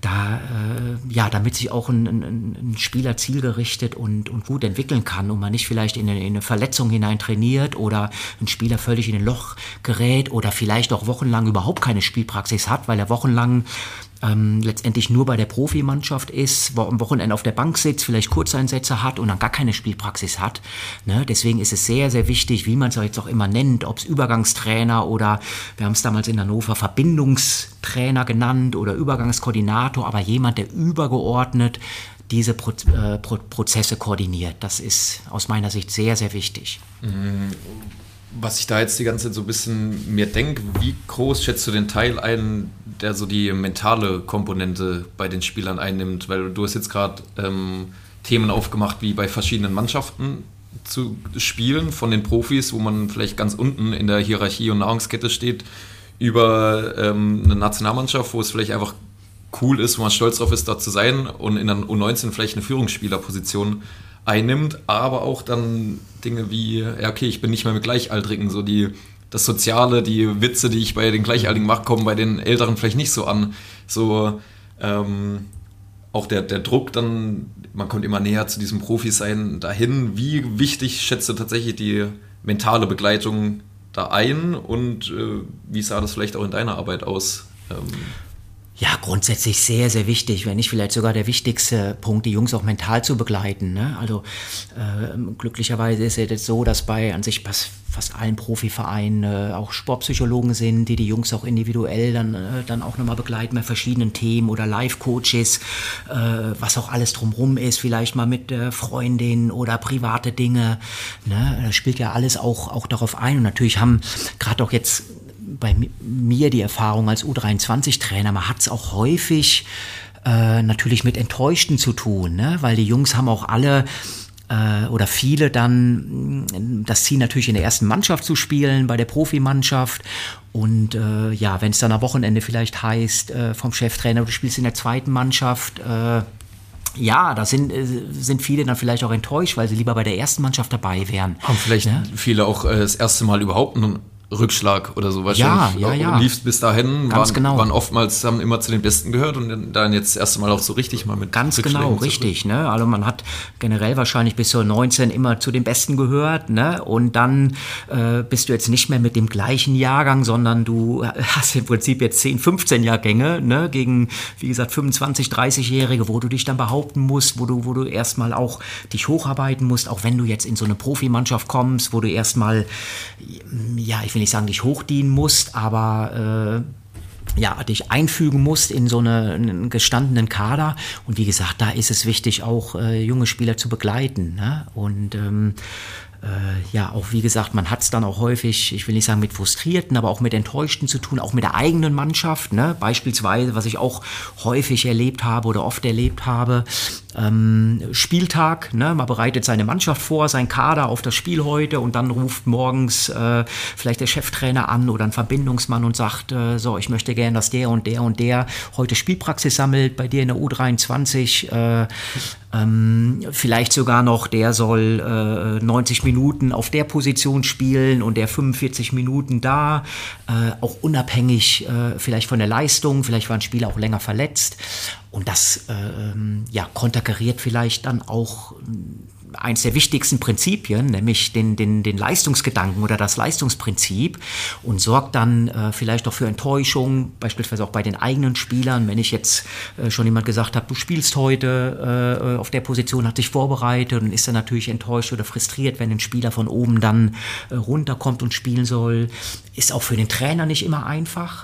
damit sich auch ein Spieler zielgerichtet und gut entwickeln kann und man nicht vielleicht in eine Verletzung hinein trainiert oder ein Spieler völlig in ein Loch gerät oder vielleicht auch wochenlang überhaupt keine Spielpraxis hat, weil er wochenlang letztendlich nur bei der Profimannschaft ist, am Wochenende auf der Bank sitzt, vielleicht Kurzeinsätze hat und dann gar keine Spielpraxis hat. Ne? Deswegen ist es sehr, sehr wichtig, wie man es jetzt auch immer nennt, ob es Übergangstrainer oder, wir haben es damals in Hannover Verbindungstrainer genannt oder Übergangskoordinator, aber jemand, der übergeordnet diese Prozesse koordiniert. Das ist aus meiner Sicht sehr, sehr wichtig. Was ich da jetzt die ganze Zeit so ein bisschen mir denke, wie groß schätzt du den Teil ein, der so die mentale Komponente bei den Spielern einnimmt? Weil du hast jetzt gerade Themen aufgemacht, wie bei verschiedenen Mannschaften zu spielen, von den Profis, wo man vielleicht ganz unten in der Hierarchie und Nahrungskette steht, über eine Nationalmannschaft, wo es vielleicht einfach cool ist, wo man stolz drauf ist, dort zu sein und in der U19 vielleicht eine Führungsspielerposition einnimmt, aber auch dann Dinge wie, ja okay, ich bin nicht mehr mit Gleichaltrigen, so das Soziale, die Witze, die ich bei den Gleichaltrigen mache, kommen bei den Älteren vielleicht nicht so an. So auch der Druck dann, man kommt immer näher zu diesem Profi-Sein dahin. Wie wichtig schätzt du tatsächlich die mentale Begleitung da ein und wie sah das vielleicht auch in deiner Arbeit aus? Ja, grundsätzlich sehr, sehr wichtig, wenn nicht vielleicht sogar der wichtigste Punkt, die Jungs auch mental zu begleiten. Ne? Also glücklicherweise ist es jetzt so, dass bei an sich fast allen Profivereinen auch Sportpsychologen sind, die Jungs auch individuell dann auch nochmal begleiten bei verschiedenen Themen oder Life-Coaches, was auch alles drumherum ist, vielleicht mal mit Freundin oder private Dinge. Ne? Das spielt ja alles auch darauf ein. Und natürlich haben gerade auch jetzt bei mir die Erfahrung als U23-Trainer, man hat es auch häufig natürlich mit Enttäuschten zu tun, ne? Weil die Jungs haben auch alle oder viele dann das Ziel natürlich in der ersten Mannschaft zu spielen, bei der Profimannschaft und wenn es dann am Wochenende vielleicht heißt vom Cheftrainer, du spielst in der zweiten Mannschaft, da sind viele dann vielleicht auch enttäuscht, weil sie lieber bei der ersten Mannschaft dabei wären. Haben vielleicht viele auch das erste Mal überhaupt einen Rückschlag oder so wahrscheinlich. Ja. Liefst bis dahin, waren oftmals, haben immer zu den Besten gehört und dann jetzt das erste Mal auch so richtig mal mit ganz genau, richtig. Ne? Also man hat generell wahrscheinlich bis zur 19 immer zu den Besten gehört, ne? Und dann bist du jetzt nicht mehr mit dem gleichen Jahrgang, sondern du hast im Prinzip jetzt 10, 15 Jahrgänge, ne? Gegen, wie gesagt, 25, 30-Jährige, wo du dich dann behaupten musst, wo du erstmal auch dich hocharbeiten musst, auch wenn du jetzt in so eine Profimannschaft kommst, wo du erstmal, ich will nicht sagen, dich hochdienen musst, aber dich einfügen musst in so einen gestandenen Kader. Und wie gesagt, da ist es wichtig, auch junge Spieler zu begleiten. Ne? Und auch wie gesagt, man hat es dann auch häufig, ich will nicht sagen mit Frustrierten, aber auch mit Enttäuschten zu tun, auch mit der eigenen Mannschaft. Ne? Beispielsweise, was ich auch häufig erlebt habe oder oft erlebt habe, Spieltag, ne? Man bereitet seine Mannschaft vor, sein Kader auf das Spiel heute und dann ruft morgens vielleicht der Cheftrainer an oder ein Verbindungsmann und sagt, ich möchte gerne, dass der und der und der heute Spielpraxis sammelt bei dir in der U23, vielleicht sogar noch, der soll 90 Minuten auf der Position spielen und der 45 Minuten da, auch unabhängig vielleicht von der Leistung, vielleicht war ein Spieler auch länger verletzt und das konterkariert vielleicht dann auch eins der wichtigsten Prinzipien, nämlich den Leistungsgedanken oder das Leistungsprinzip und sorgt dann vielleicht auch für Enttäuschung, beispielsweise auch bei den eigenen Spielern, wenn ich jetzt schon jemand gesagt habe, du spielst heute auf der Position, hat dich vorbereitet und ist dann natürlich enttäuscht oder frustriert, wenn ein Spieler von oben dann runterkommt und spielen soll. Ist auch für den Trainer nicht immer einfach.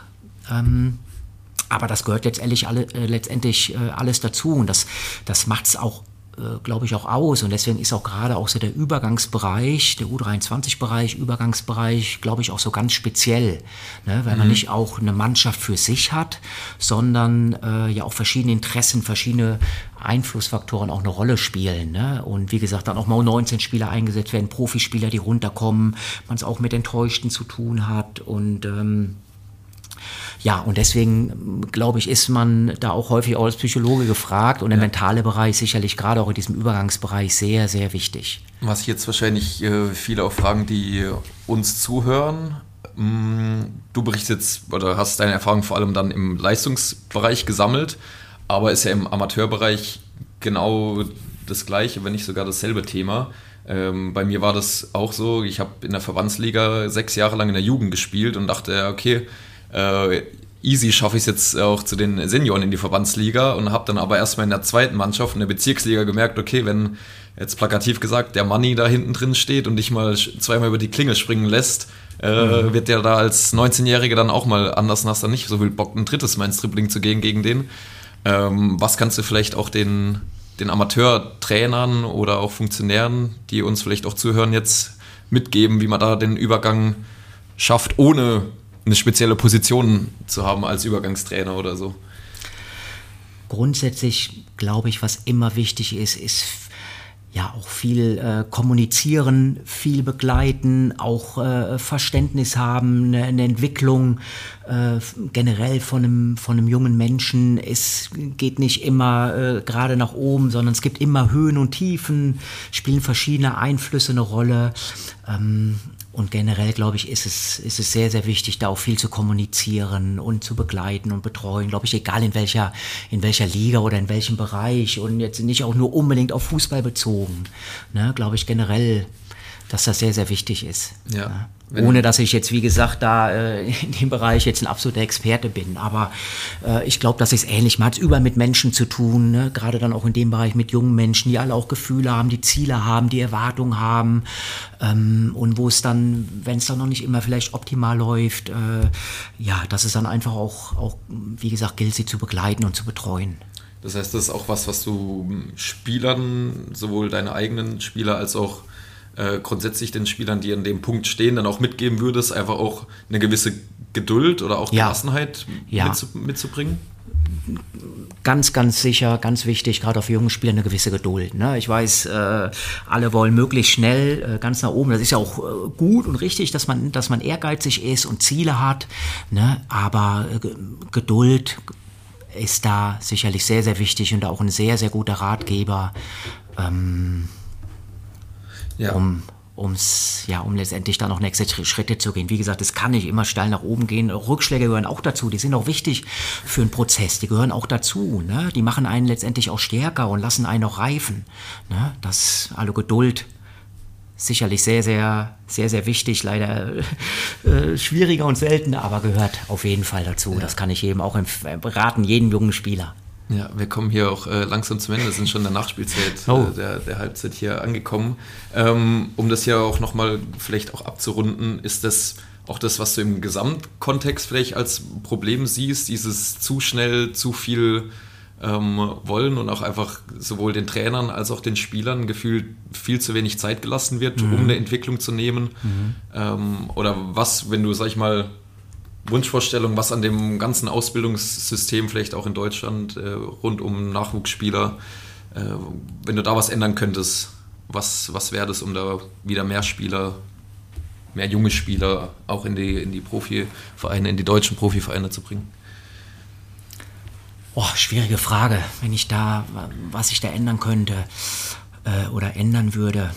Aber das gehört letztendlich alles dazu und das macht es auch, glaube ich, auch aus und deswegen ist auch gerade auch so der Übergangsbereich, der U23-Bereich, glaube ich, auch so ganz speziell, ne? Weil man nicht auch eine Mannschaft für sich hat, sondern auch verschiedene Interessen, verschiedene Einflussfaktoren auch eine Rolle spielen, ne? Und wie gesagt, dann auch mal 19 Spieler eingesetzt werden, Profispieler, die runterkommen, man es auch mit Enttäuschten zu tun hat und Ja, und deswegen, glaube ich, ist man da auch häufig auch als Psychologe gefragt und der mentale Bereich sicherlich gerade auch in diesem Übergangsbereich sehr, sehr wichtig. Was jetzt wahrscheinlich viele auch fragen, die uns zuhören. Du berichtest oder hast deine Erfahrung vor allem dann im Leistungsbereich gesammelt, aber ist ja im Amateurbereich genau das Gleiche, wenn nicht sogar dasselbe Thema. Bei mir war das auch so, ich habe in der Verbandsliga 6 Jahre lang in der Jugend gespielt und dachte, okay, easy schaffe ich es jetzt auch zu den Senioren in die Verbandsliga und habe dann aber erstmal in der zweiten Mannschaft in der Bezirksliga gemerkt, okay, wenn jetzt plakativ gesagt der Manni da hinten drin steht und dich mal zweimal über die Klinge springen lässt, wird der da als 19-Jähriger dann auch mal anders und hast dann nicht so viel Bock, ein drittes Mal ins Dribbling zu gehen gegen den. Was kannst du vielleicht auch den Amateurtrainern oder auch Funktionären, die uns vielleicht auch zuhören, jetzt mitgeben, wie man da den Übergang schafft, ohne eine spezielle Position zu haben als Übergangstrainer oder so? Grundsätzlich glaube ich, was immer wichtig ist ja auch viel kommunizieren, viel begleiten, auch Verständnis haben, eine Entwicklung generell von einem jungen Menschen. Es geht nicht immer gerade nach oben, sondern es gibt immer Höhen und Tiefen, spielen verschiedene Einflüsse eine Rolle. Und generell, glaube ich, ist es sehr, sehr wichtig, da auch viel zu kommunizieren und zu begleiten und betreuen. Glaube ich, egal in welcher Liga oder in welchem Bereich und jetzt nicht auch nur unbedingt auf Fußball bezogen. Ne, glaube ich generell, dass das sehr, sehr wichtig ist. Ja. Ne? Ohne dass ich jetzt, wie gesagt, da in dem Bereich jetzt ein absoluter Experte bin. Aber ich glaube, das ist ähnlich. Man hat es überall mit Menschen zu tun, ne? Gerade dann auch in dem Bereich mit jungen Menschen, die alle auch Gefühle haben, die Ziele haben, die Erwartungen haben. Und wo es dann, wenn es dann noch nicht immer vielleicht optimal läuft, ja, dass es dann einfach auch, wie gesagt, gilt, sie zu begleiten und zu betreuen. Das heißt, das ist auch was du Spielern, sowohl deine eigenen Spieler als auch grundsätzlich den Spielern, die an dem Punkt stehen, dann auch mitgeben würdest, einfach auch eine gewisse Geduld oder auch Gelassenheit mitzubringen? Ganz, ganz sicher, ganz wichtig, gerade auf jungen Spielern eine gewisse Geduld. Ne? Ich weiß, alle wollen möglichst schnell ganz nach oben. Das ist ja auch gut und richtig, dass man ehrgeizig ist und Ziele hat. Ne? Aber Geduld ist da sicherlich sehr, sehr wichtig und auch ein sehr, sehr guter Ratgeber. Um letztendlich dann noch nächste Schritte zu gehen. Wie gesagt, es kann nicht immer steil nach oben gehen. Rückschläge gehören auch dazu. Die sind auch wichtig für einen Prozess. Die gehören auch dazu. Ne? Die machen einen letztendlich auch stärker und lassen einen auch reifen. Ne? Das, also Geduld, sicherlich sehr, sehr, sehr, sehr wichtig. Leider schwieriger und seltener, aber gehört auf jeden Fall dazu. Ja. Das kann ich jedem auch raten, jedem jungen Spieler. Ja, wir kommen hier auch langsam zum Ende, sind schon in der Nachspielzeit der Halbzeit hier angekommen. Um das hier auch nochmal vielleicht auch abzurunden, ist das auch das, was du im Gesamtkontext vielleicht als Problem siehst, dieses zu schnell, zu viel wollen und auch einfach sowohl den Trainern als auch den Spielern gefühlt viel zu wenig Zeit gelassen wird, um eine Entwicklung zu nehmen? Oder was, wenn du, sag ich mal, Wunschvorstellung, was an dem ganzen Ausbildungssystem vielleicht auch in Deutschland rund um Nachwuchsspieler, wenn du da was ändern könntest, was wäre das, um da wieder mehr Spieler, mehr junge Spieler auch in die Profivereine, in die deutschen Profivereine zu bringen? Schwierige Frage, was ich da ändern könnte oder ändern würde.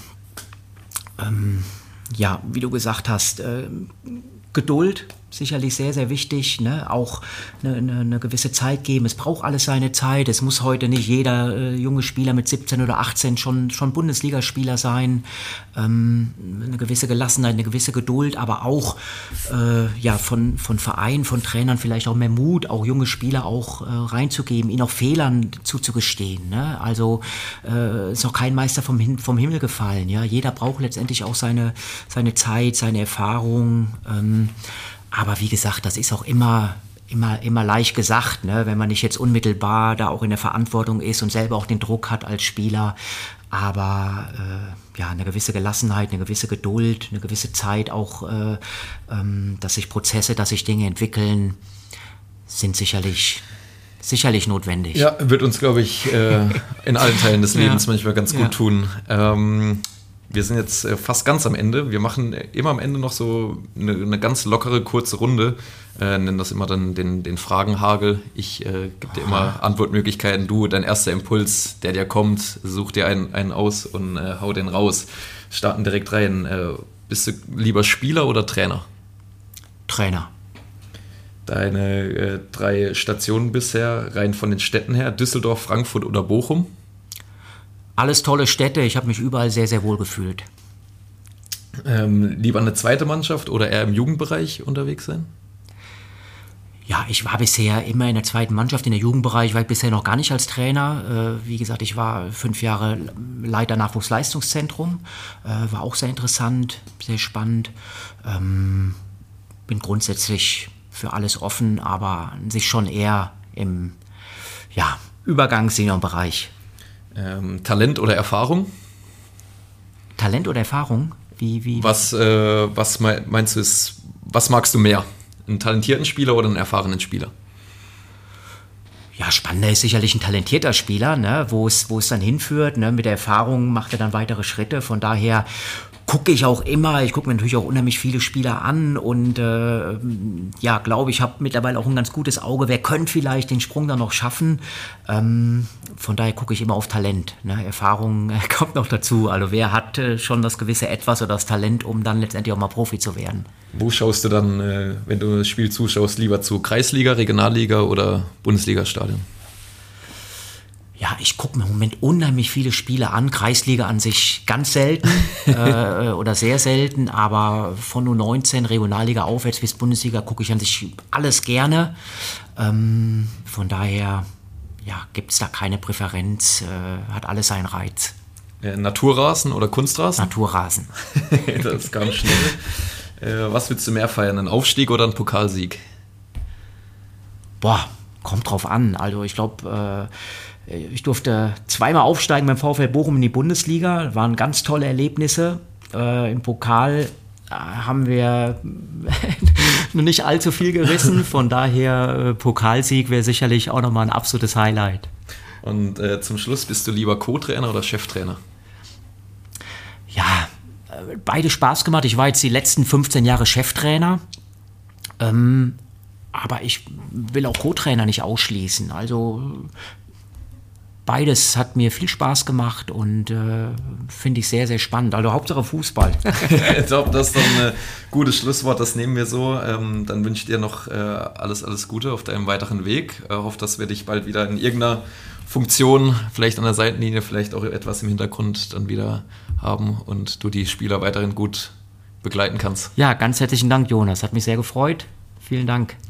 Ja, wie du gesagt hast, Geduld, sicherlich sehr, sehr wichtig, ne? Auch eine gewisse Zeit geben. Es braucht alles seine Zeit. Es muss heute nicht jeder junge Spieler mit 17 oder 18 schon Bundesligaspieler sein. Eine gewisse Gelassenheit, eine gewisse Geduld, aber auch von Vereinen, von Trainern vielleicht auch mehr Mut, auch junge Spieler auch reinzugeben, ihnen auch Fehlern zuzugestehen. Ne? Also ist auch kein Meister vom Himmel gefallen. Ja? Jeder braucht letztendlich auch seine Zeit, seine Erfahrung. Aber wie gesagt, das ist auch immer leicht gesagt, ne? Wenn man nicht jetzt unmittelbar da auch in der Verantwortung ist und selber auch den Druck hat als Spieler. Aber eine gewisse Gelassenheit, eine gewisse Geduld, eine gewisse Zeit auch, dass sich Dinge entwickeln, sind sicherlich notwendig. Ja, wird uns, glaube ich, in allen Teilen des Lebens manchmal ganz gut tun. Wir sind jetzt fast ganz am Ende. Wir machen immer am Ende noch so eine ganz lockere, kurze Runde. Nennen das immer dann den Fragenhagel. Ich gebe dir immer Antwortmöglichkeiten. Du, dein erster Impuls, der dir kommt, such dir einen aus und hau den raus. Starten direkt rein. Bist du lieber Spieler oder Trainer? Trainer. Deine 3 Stationen bisher, rein von den Städten her, Düsseldorf, Frankfurt oder Bochum? Alles tolle Städte, ich habe mich überall sehr, sehr wohl gefühlt. Lieber eine zweite Mannschaft oder eher im Jugendbereich unterwegs sein? Ja, ich war bisher immer in der zweiten Mannschaft, in der Jugendbereich, war ich bisher noch gar nicht als Trainer. Wie gesagt, ich war 5 Jahre Leiter Nachwuchsleistungszentrum, war auch sehr interessant, sehr spannend. Bin grundsätzlich für alles offen, aber an sich schon eher im Übergangs-Senior-Bereich. Talent oder Erfahrung? Talent oder Erfahrung? Wie? Was meinst du was magst du mehr? Einen talentierten Spieler oder einen erfahrenen Spieler? Ja, spannender ist sicherlich ein talentierter Spieler, ne, wo es dann hinführt. Ne, mit der Erfahrung macht er dann weitere Schritte. Von daher gucke ich mir natürlich auch unheimlich viele Spieler an und glaube ich, habe mittlerweile auch ein ganz gutes Auge. Wer könnte vielleicht den Sprung dann noch schaffen? Von daher gucke ich immer auf Talent. Ne? Erfahrung kommt noch dazu. Also wer hat schon das gewisse Etwas oder das Talent, um dann letztendlich auch mal Profi zu werden? Wo schaust du dann, wenn du das Spiel zuschaust, lieber zu? Kreisliga, Regionalliga oder Bundesliga-Stadion? Ja, ich gucke mir im Moment unheimlich viele Spiele an. Kreisliga an sich ganz selten oder sehr selten, aber von U19, Regionalliga aufwärts bis Bundesliga gucke ich an sich alles gerne. Von daher gibt es da keine Präferenz, hat alles seinen Reiz. Naturrasen oder Kunstrasen? Naturrasen. Das kam schnell. Was willst du mehr feiern, einen Aufstieg oder einen Pokalsieg? Kommt drauf an. Also ich glaube, ich durfte 2-mal aufsteigen beim VfL Bochum in die Bundesliga. Waren ganz tolle Erlebnisse. Im Pokal haben wir noch nicht allzu viel gerissen. Von daher Pokalsieg wäre sicherlich auch nochmal ein absolutes Highlight. Und zum Schluss, bist du lieber Co-Trainer oder Cheftrainer? Ja, beide Spaß gemacht. Ich war jetzt die letzten 15 Jahre Cheftrainer. Aber ich will auch Co-Trainer nicht ausschließen. Also beides hat mir viel Spaß gemacht und finde ich sehr, sehr spannend. Also Hauptsache Fußball. Ich glaube, das ist doch ein gutes Schlusswort. Das nehmen wir so. Dann wünsche ich dir noch alles Gute auf deinem weiteren Weg. Hoffe, dass wir dich bald wieder in irgendeiner Funktion, vielleicht an der Seitenlinie, vielleicht auch etwas im Hintergrund dann wieder haben und du die Spieler weiterhin gut begleiten kannst. Ja, ganz herzlichen Dank, Jonas. Hat mich sehr gefreut. Vielen Dank.